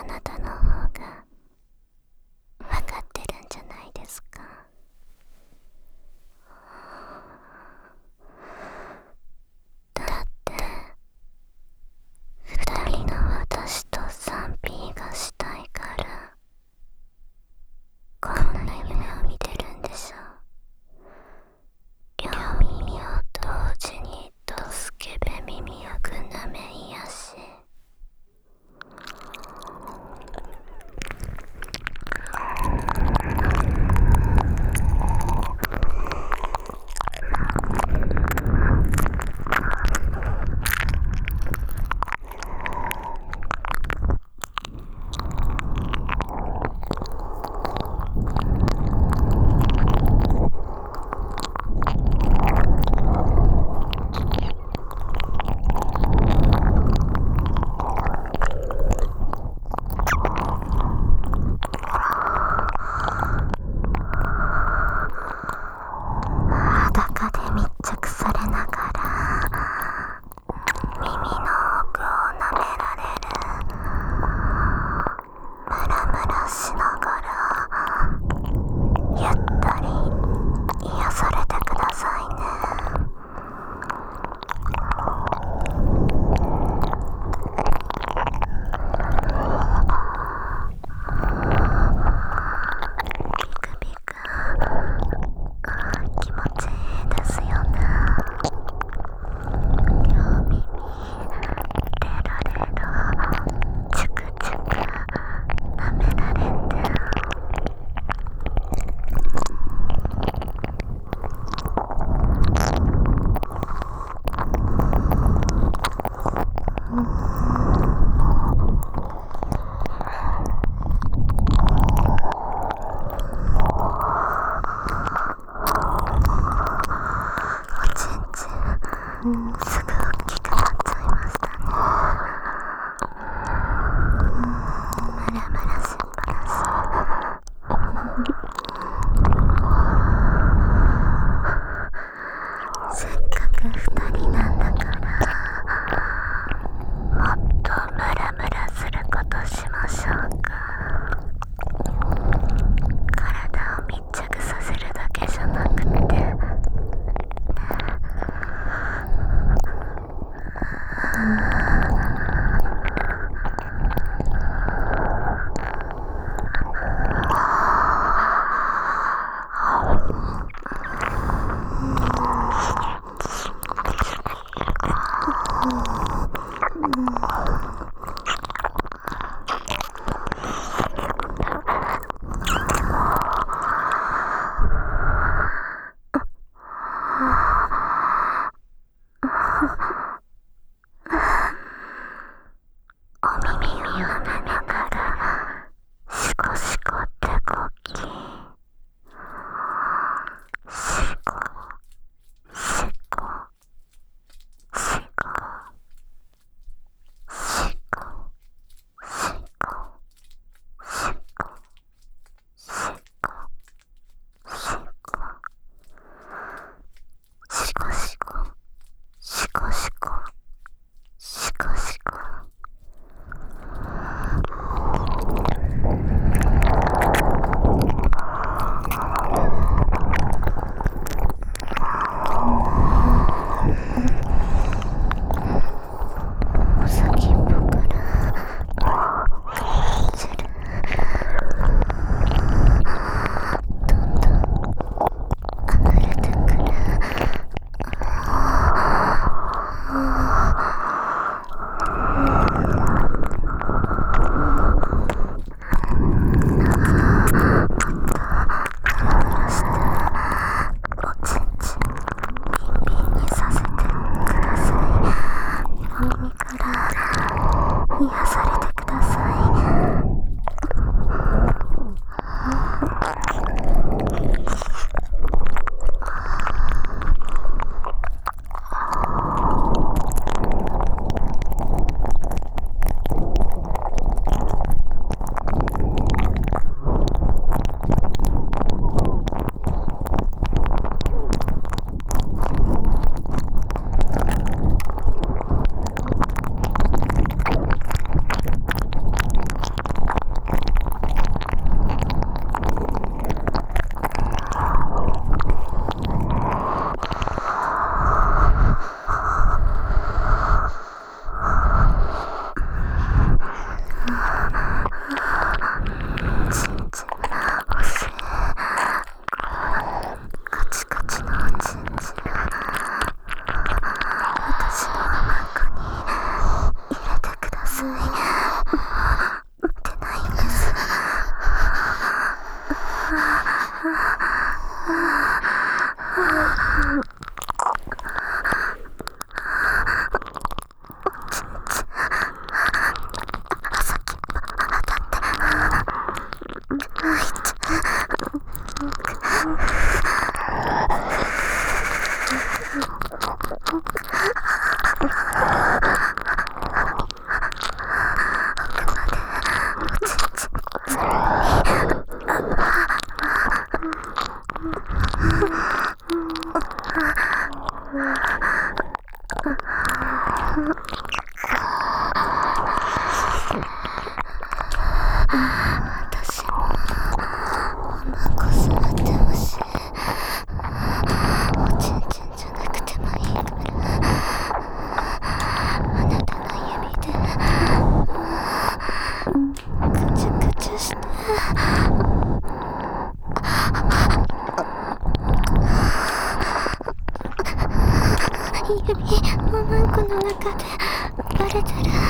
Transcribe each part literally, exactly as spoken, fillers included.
あなたの方が分かってるんじゃないですか。だって二人の私と スリーピー がしたいからこんな夢を見てるんでしょ。両耳を同時にドスケベ耳役なめいやし、裸で密着されながら耳の奥を舐められる。ムラムラしながらゆったり癒されてくださいね。ビクビク気持ちいいですよね。両耳レロレロチュクチュク舐められて、おちんちん、うん、すぐ大きくなっちゃいましたね。ムラムラしっぱなし。せっかく二人なんだからもっとムラムラすることしましょうか。体を密着させるだけじゃなくて、 私もおまんこ座ってほしい。おちんちんじゃなくてもいいからあなたの指でくちゅくちゅして。指おまんこの中でバレたら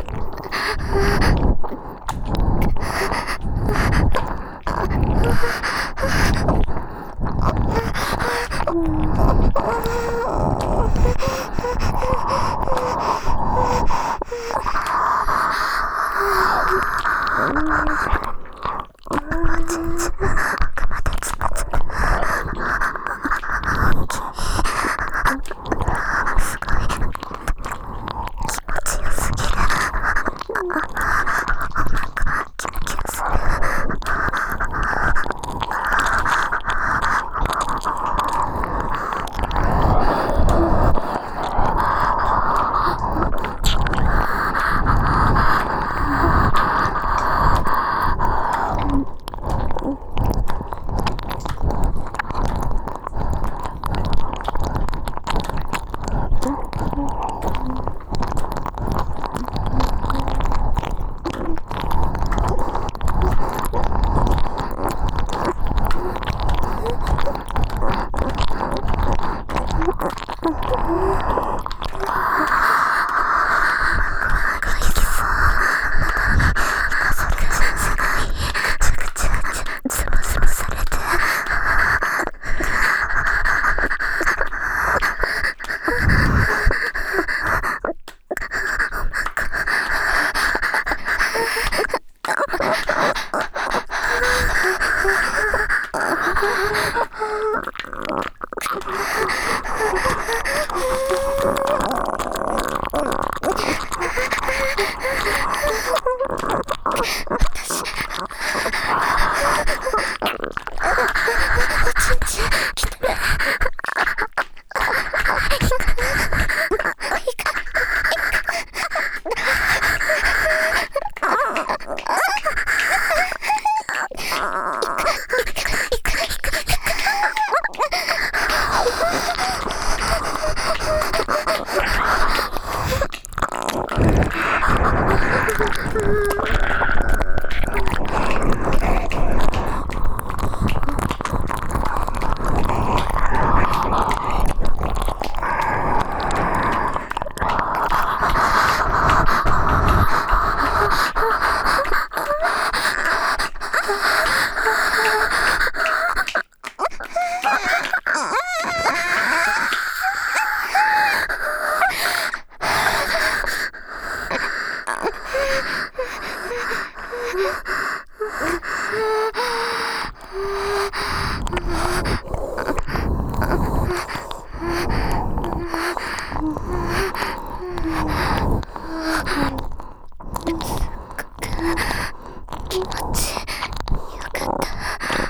気持ちよかった。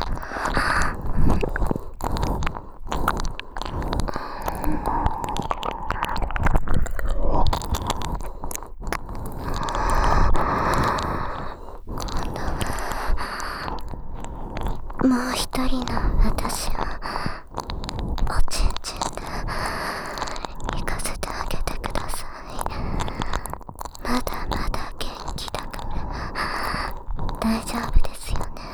もう一人の私をおちんちんで行かせてあげてください。まだまだ元気だから大丈夫ですよね。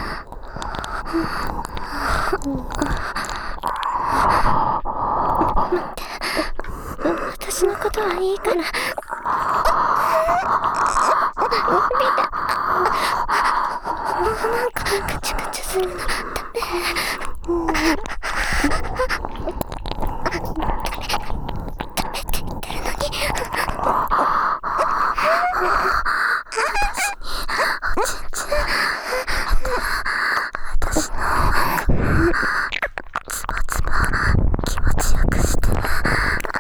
待って、私のことはいいから見て、なんかカチカチするのダメ。ダメって言ってるのに。私のズボズボ気持ちよくして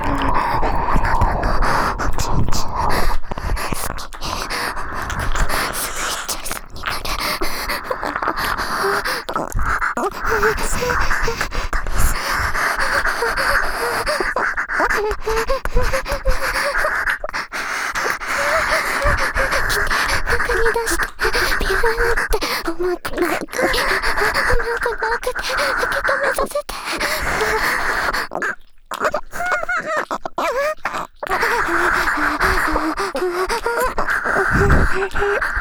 させて